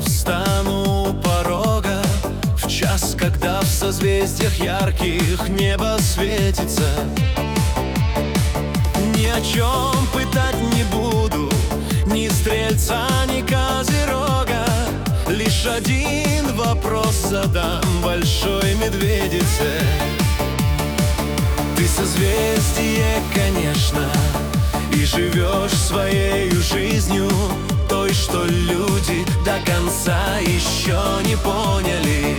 встану у порога в час, когда в созвездиях ярких небо светится. Ни о чем пытать не буду, ни стрельца, ни козерога. Лишь один вопрос задам большой медведице. Ты созвездие, конечно, и живешь своей жизнью, той, что люди до конца еще не поняли.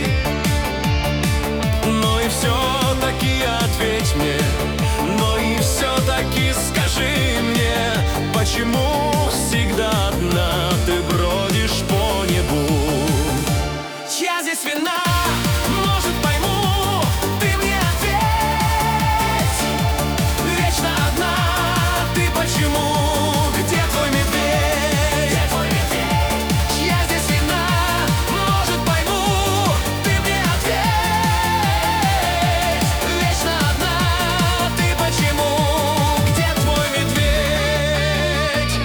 Но и все-таки ответь мне, но и все-таки скажи мне, почему всегда одна ты бродишь по небу? Я здесь вина, может, пойму, ты мне ответь. Вечно одна ты почему? Где твой медведь? Где твой медведь? Я здесь вина, может, пойму, ты мне ответь. Вечно одна ты почему? Где твой медведь?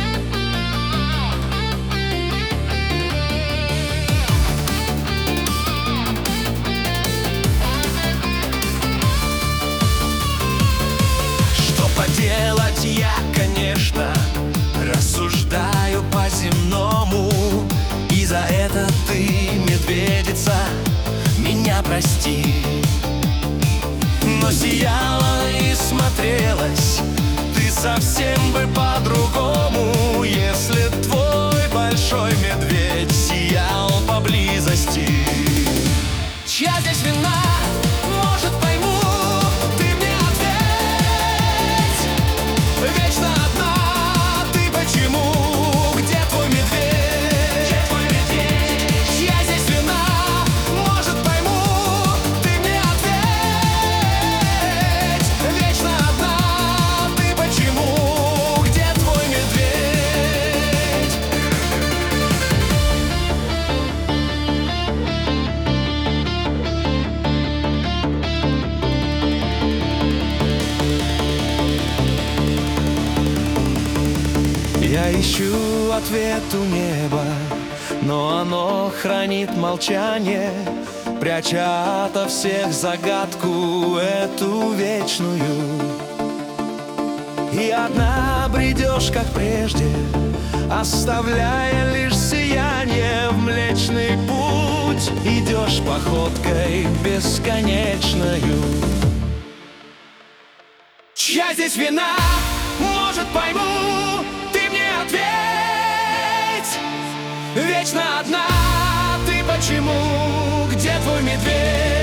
Что поделать, я, конечно, рассуждаю по-земному, и за это ты, медведица, меня прости. Но сияла и смотрелась ты совсем бы по-другому, если твой большой медведь сиял поблизости. Чья здесь вина? Может, пойму, ты мне ответь. Вечно одна ты почему? Где твой медведь? Где твой медведь? Чья здесь вина? Может, пойму, ты мне ответь. Вечно одна ты почему? Где твой медведь? Я ищу ответ у неба, но оно хранит молчание, пряча ото всех загадку эту вечную. И одна бредешь, как прежде, оставляя лишь сияние в Млечный Путь. Идешь походкой бесконечною. Чья здесь вина? Может, пойму, ты мне ответь. Вечно одна ты почему? Где твой медведь?